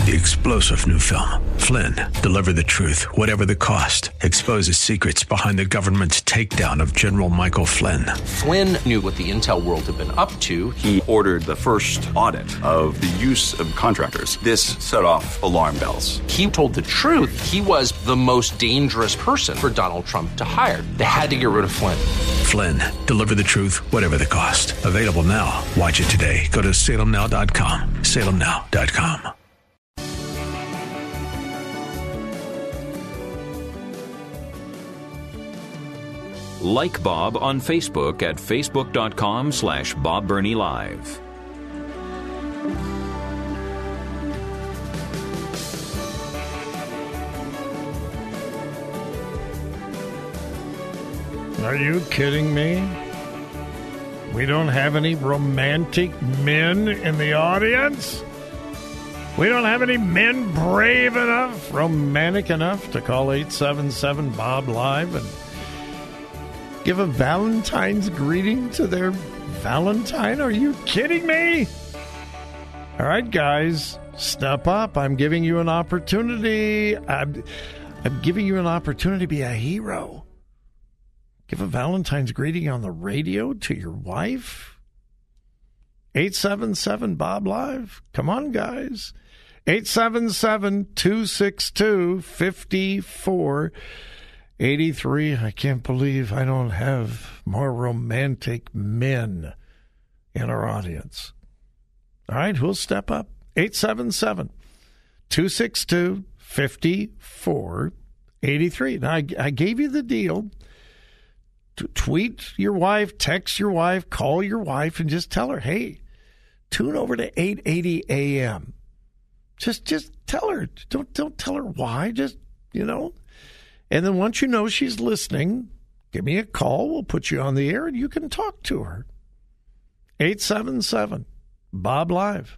The explosive new film, Flynn, deliver the truth, whatever the cost, exposes secrets behind the government's takedown of General Michael Flynn. Flynn knew what the intel world had been up to. He ordered the first audit of the use of contractors. This set off alarm bells. He told the truth. He was the most dangerous person for Donald Trump to hire. They had to get rid of Flynn. Flynn, deliver the truth, whatever the cost. Available now. Watch it today. Go to salemnow.com. salemnow.com. Like Bob on Facebook at facebook.com/Bob Burney Live. Are you kidding me? We don't have any romantic men in the audience? We don't have any men brave enough, romantic enough to call 877-BOB Live and give a Valentine's greeting to their Valentine? Are you kidding me? All right, guys, step up. I'm giving you an opportunity. I'm giving you an opportunity to be a hero. Give a Valentine's greeting on the radio to your wife. 877-BOB Live. Come on, guys. 877-262-5483. I can't believe I don't have more romantic men in our audience. All right, who'll step up? 877-262-5483. Now, I gave you the deal. Tweet your wife, text your wife, call your wife, and just tell her, hey, tune over to 880 AM. Just tell her. Don't tell her why. Just, And then once you know she's listening, give me a call. We'll put you on the air, and you can talk to her. 877-BOB Live.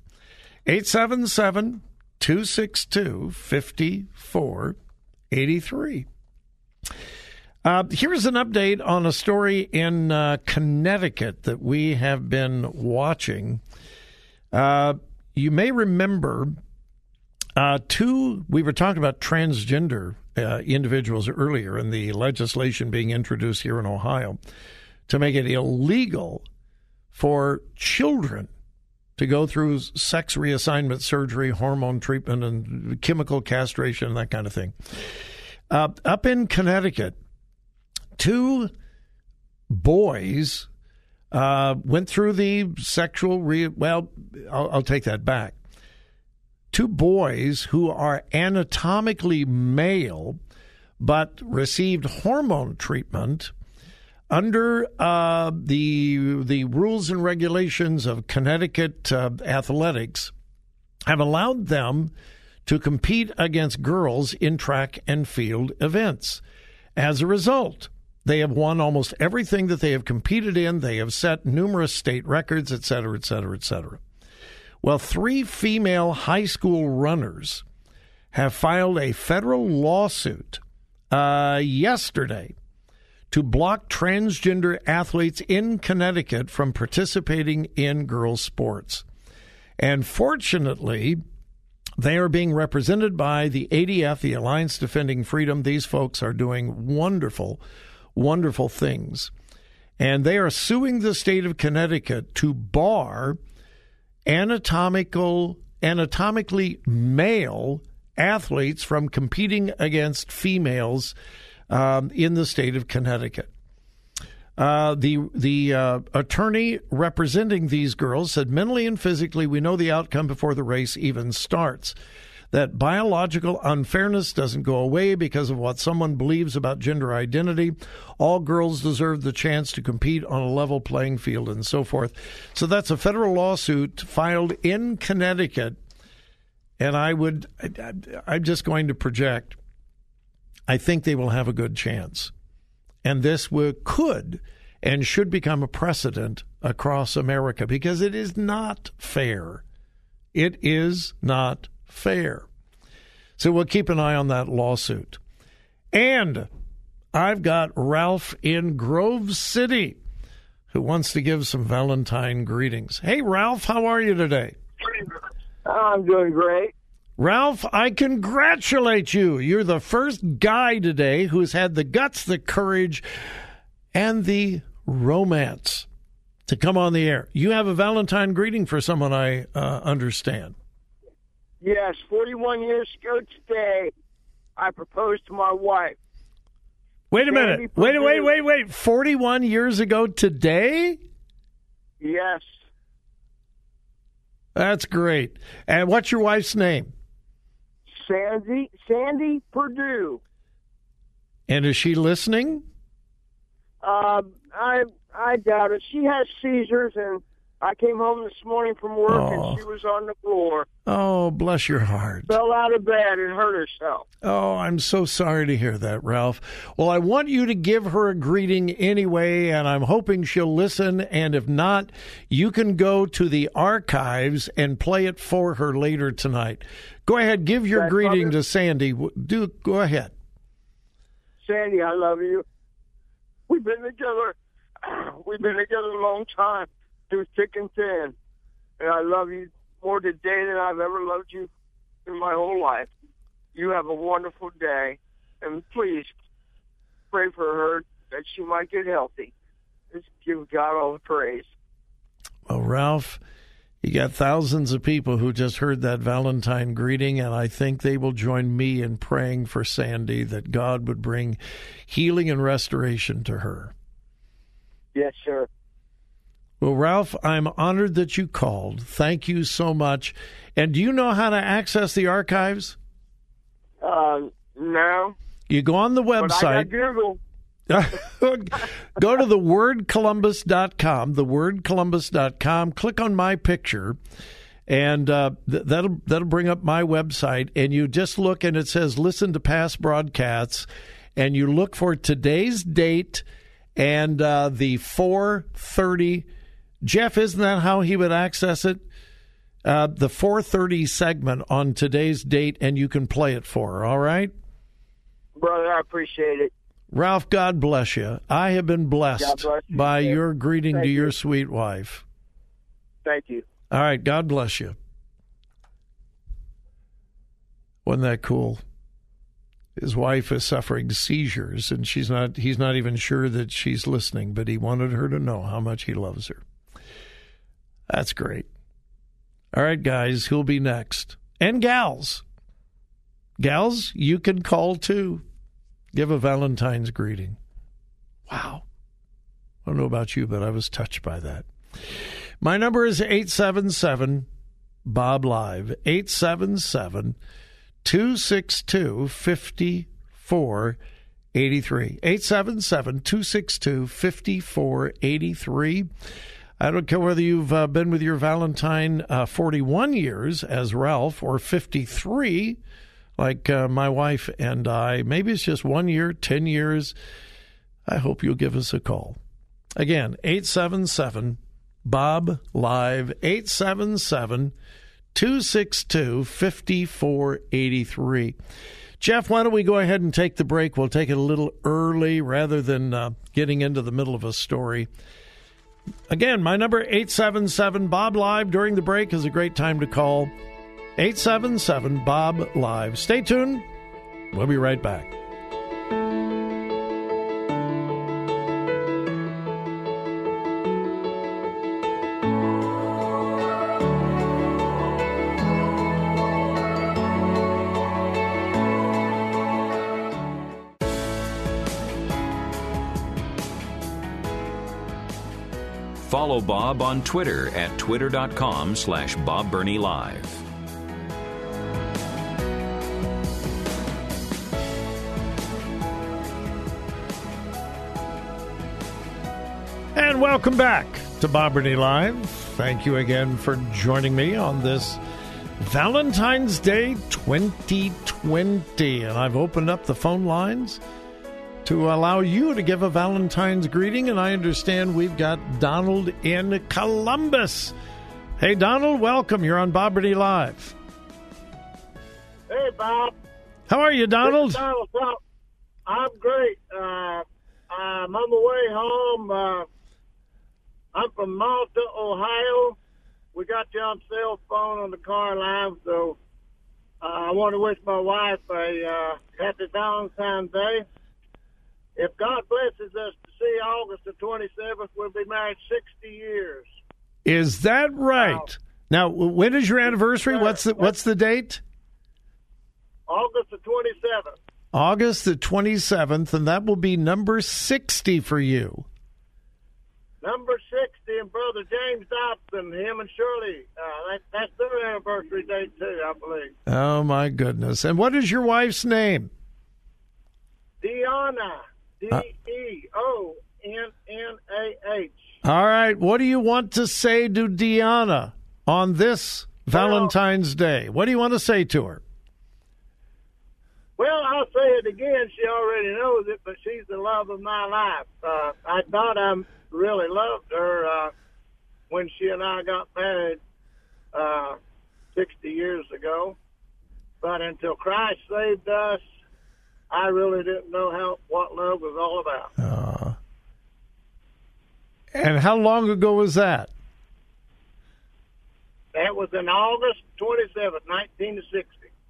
877-262-5483. Here's an update on a story in Connecticut that we have been watching. You may remember we were talking about transgender individuals earlier and the legislation being introduced here in Ohio to make it illegal for children to go through sex reassignment surgery, hormone treatment, and chemical castration, and that kind of thing. Up in Connecticut, 2 boys went through the sexual I'll take that back. 2 boys who are anatomically male but received hormone treatment under the rules and regulations of Connecticut athletics have allowed them to compete against girls in track and field events. As a result, they have won almost everything that they have competed in. They have set numerous state records, et cetera, et cetera, et cetera. Well, 3 female high school runners have filed a federal lawsuit yesterday to block transgender athletes in Connecticut from participating in girls' sports. And fortunately, they are being represented by the ADF, the Alliance Defending Freedom. These folks are doing wonderful, wonderful things. And they are suing the state of Connecticut to bar anatomically male athletes from competing against females in the state of Connecticut. The attorney representing these girls said, mentally and physically, we know the outcome before the race even starts. That biological unfairness doesn't go away because of what someone believes about gender identity. All girls deserve the chance to compete on a level playing field and so forth. So that's a federal lawsuit filed in Connecticut. And I'm just going to project, I think they will have a good chance. And this could and should become a precedent across America because it is not fair. It is not fair. So we'll keep an eye on that lawsuit. And I've got Ralph in Grove City who wants to give some Valentine greetings. Hey, Ralph, how are you today? I'm doing great. Ralph, I congratulate you. You're the first guy today who's had the guts, the courage, and the romance to come on the air. You have a Valentine greeting for someone, I understand. Yes, 41 years ago today, I proposed to my wife. Wait a minute. Wait. 41 years ago today? Yes. That's great. And what's your wife's name? Sandy Perdue. And is she listening? I doubt it. She has seizures, and I came home this morning from work, and she was on the floor. Oh, bless your heart. Fell out of bed and hurt herself. Oh, I'm so sorry to hear that, Ralph. Well, I want you to give her a greeting anyway, and I'm hoping she'll listen. And if not, you can go to the archives and play it for her later tonight. Go ahead, give your greeting to Sandy. Go ahead. Sandy, I love you. We've been together a long time, through thick and thin. And I love you more today than I've ever loved you in my whole life. You have a wonderful day. And please pray for her that she might get healthy. Just give God all the praise. Well, Ralph, you got thousands of people who just heard that Valentine greeting, and I think they will join me in praying for Sandy that God would bring healing and restoration to her. Yes, sir. Well, Ralph, I'm honored that you called. Thank you so much. And do you know how to access the archives? No. You go on the website. But I got Google. Go to thewordcolumbus.com, thewordcolumbus.com, click on my picture, and that'll bring up my website, and you just look, and it says listen to past broadcasts, and you look for today's date and the 4:30. Jeff, isn't that how he would access it? The 4:30 segment on today's date, and you can play it for her, all right? Brother, I appreciate it. Ralph, God bless you. I have been blessed by your greeting to your sweet wife. Thank you. All right, God bless you. Wasn't that cool? His wife is suffering seizures, and he's not even sure that she's listening, but he wanted her to know how much he loves her. That's great. All right, guys, who'll be next? And gals. Gals, you can call too. Give a Valentine's greeting. Wow. I don't know about you, but I was touched by that. My number is 877-BOB-LIVE, 877-262-5483, 877-262-5483. I don't care whether you've been with your Valentine 41 years, as Ralph, or 53, like my wife and I. Maybe it's just 1 year, 10 years. I hope you'll give us a call. Again, 877-BOB-LIVE, 877-262-5483. Jeff, why don't we go ahead and take the break? We'll take it a little early rather than getting into the middle of a story. Again, my number, 877-BOB-LIVE. During the break is a great time to call. 877-BOB-LIVE. Stay tuned. We'll be right back. Follow Bob on Twitter at twitter.com/BobBernieLive. And welcome back to Bob Bernie Live. Thank you again for joining me on this Valentine's Day 2020. And I've opened up the phone lines to allow you to give a Valentine's greeting. And I understand we've got Donald in Columbus. Hey, Donald, welcome. You're on Bob Bernie Live. Hey, Bob. How are you, Donald? Hey, Donald. Well, I'm great. I'm on the way home. I'm from Malta, Ohio. We got you on cell phone on the car line, so want to wish my wife a happy Valentine's Day. If God blesses us to see August the 27th, we'll be married 60 years. Is that right? Now, when is your anniversary? What's the date? August the 27th. August the 27th, and that will be number 60 for you. Number 60, and Brother James Dobson, him and Shirley, that's their anniversary date too, I believe. Oh, my goodness. And what is your wife's name? Deanna, Deonnnah. All right. What do you want to say to Deanna on this Valentine's Day? What do you want to say to her? Well, I'll say it again. She already knows it, but she's the love of my life. I thought I really loved her when she and I got married 60 years ago. But until Christ saved us, I really didn't know what love was all about. And how long ago was that? That was in August 27th, 1960.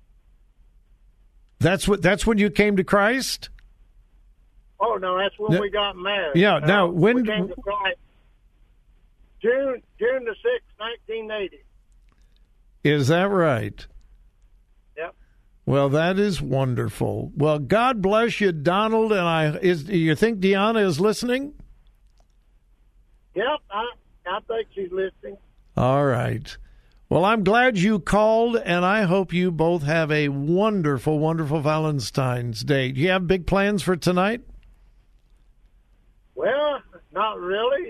That's when you came to Christ? Oh, no, that's when we got married. Yeah, now when... We came to Christ June the 6th, 1980. Is that right? Yep. Well, that is wonderful. Well, God bless you, Donald, and you think Deanna is listening? Yep, I think she's listening. All right. Well, I'm glad you called, and I hope you both have a wonderful, wonderful Valentine's Day. Do you have big plans for tonight? Well, not really.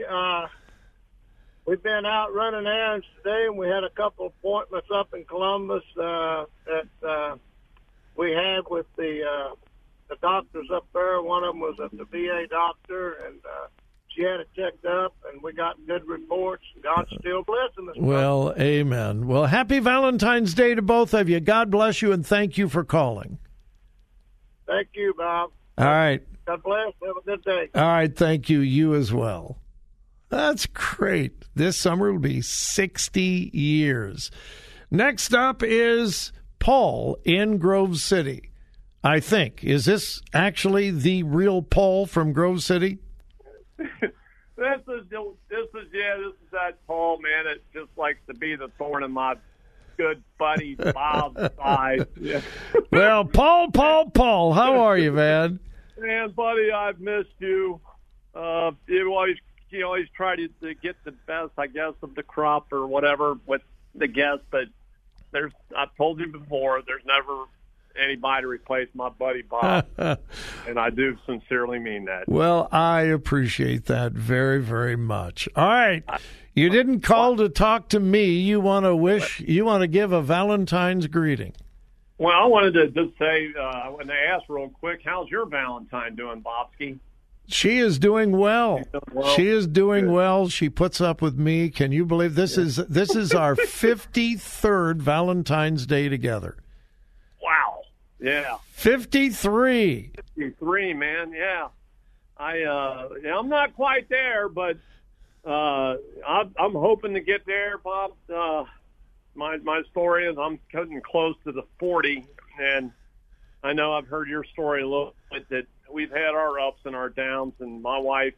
We've been out running errands today, and we had a couple appointments up in Columbus that we had with the doctors up there. One of them was at the VA doctor, and she had it checked up, and we got good reports. God's still blessing us. Well, amen. Well, happy Valentine's Day to both of you. God bless you, and thank you for calling. Thank you, Bob. All right. God bless. Have a good day. All right. Thank you. You as well. That's great. This summer will be 60 years. Next up is Paul in Grove City, I think. Is this actually the real Paul from Grove City? This is that Paul, man. It just likes to be the thorn in my good buddy Bob's side. Yeah. Well, Paul, how are you, man? Man, buddy, I've missed you. You always try to get the best, I guess, of the crop or whatever with the guests, but I've told you before, there's never anybody to replace my buddy Bob, and I do sincerely mean that. Well, I appreciate that very, very much. All right, you didn't call to talk to me. You want to give a Valentine's greeting. Well, I wanted to just say, when they asked real quick, how's your Valentine doing, Bobski? She is doing well. She is doing Good. well. She puts up with me. Can you believe this is our 53rd Valentine's Day together? Wow. Yeah. 53. 53, man. Yeah. I'm not quite there, but I'm hoping to get there, Bob. My story is I'm cutting close to the 40, and I know I've heard your story a little bit that we've had our ups and our downs, and my wife,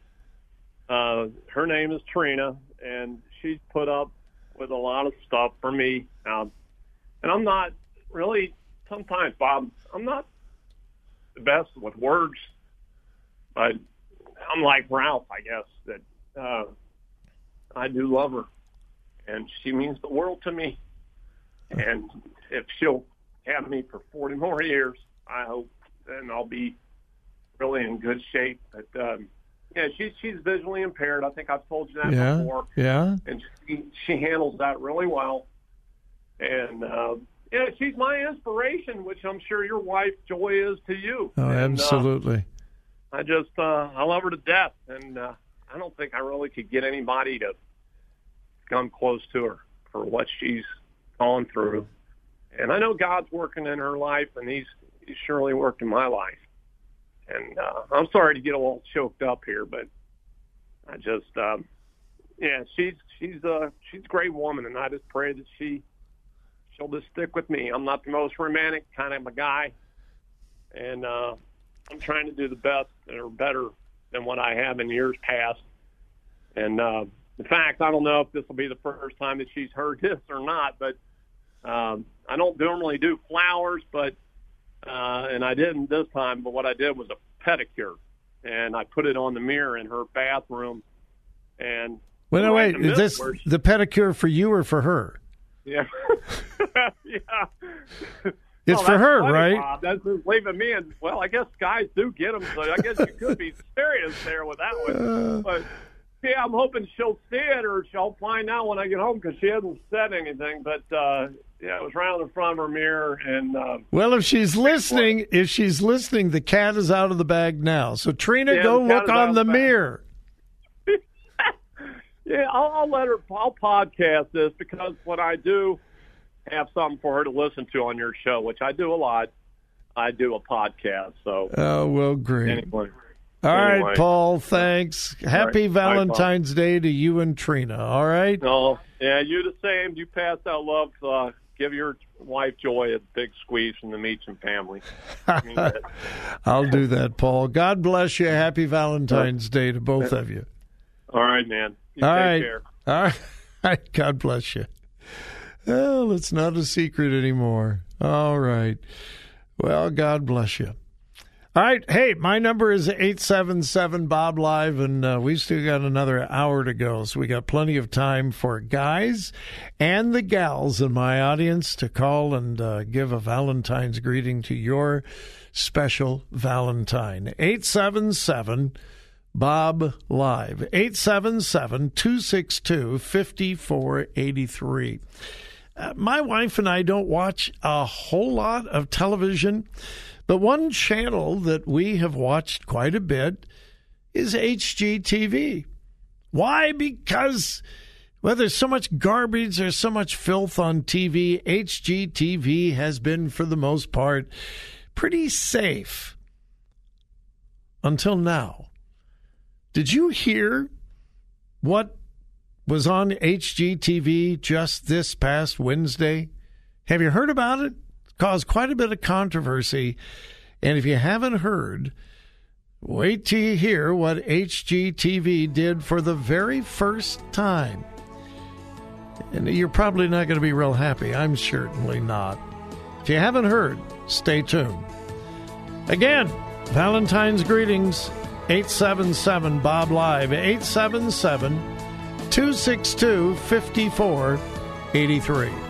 her name is Trina, and she's put up with a lot of stuff for me. And I'm not really, sometimes, Bob, I'm not the best with words, but I'm like Ralph, I guess, that I do love her, and she means the world to me. And if she'll have me for 40 more years, I hope, then I'll be really in good shape. But she's visually impaired. I think I've told you that before. Yeah. And she handles that really well. And she's my inspiration, which I'm sure your wife Joy is to you. Oh, and, absolutely. I love her to death, and I don't think I really could get anybody to come close to her for what she's gone through. And I know God's working in her life, and He's surely worked in my life. And I'm sorry to get a little choked up here, but I just, she's a great woman, and I just pray that she she'll just stick with me. I'm not the most romantic kind of a guy, and I'm trying to do the best or better than what I have in years past. And in fact, I don't know if this will be the first time that she's heard this or not, but I don't normally do flowers, but and I didn't this time, but what I did was a pedicure, and I put it on the mirror in her bathroom. And well, no, wait, is this the pedicure for you or for her? Yeah. Yeah. It's for her, funny, right? Bob. That's just leaving me. And well, I guess guys do get them, so I guess you could be serious there with that one. But yeah, I'm hoping she'll see it, or she'll find out when I get home, because she hasn't said anything. But yeah, it was right on the front of her mirror. And well, if she's listening, the cat is out of the bag now. So Trina, yeah, go look on the mirror. Yeah, I'll let her. I'll podcast this, because when I do have something for her to listen to on your show, which I do a lot, I do a podcast. So oh, well, great. Anyway. All right, Paul, thanks. Happy right. Valentine's Day to you and Trina, all right? Oh, yeah, you the same. You pass out love. Give your wife Joy a big squeeze from the Meacham family. I'll do that, Paul. God bless you. Happy Valentine's Day to both of you. All right, man. You all take right. care. All right. God bless you. Well, it's not a secret anymore. All right. Well, God bless you. All right. Hey, my number is 877-BOB-LIVE, and we still got another hour to go, so we got plenty of time for guys and the gals in my audience to call and give a Valentine's greeting to your special Valentine. 877-BOB-LIVE, 877-262-5483. My wife and I don't watch a whole lot of television, but one channel that we have watched quite a bit is HGTV. Why? Because, well, there's so much garbage, there's so much filth on TV. HGTV has been, for the most part, pretty safe until now. Did you hear what was on HGTV just this past Wednesday? Have you heard about it? Caused quite a bit of controversy. And if you haven't heard, wait till you hear what HGTV did for the very first time. And you're probably not going to be real happy. I'm certainly not. If you haven't heard, stay tuned. Again, Valentine's greetings, 877-BOB-LIVE, 877-262-5483.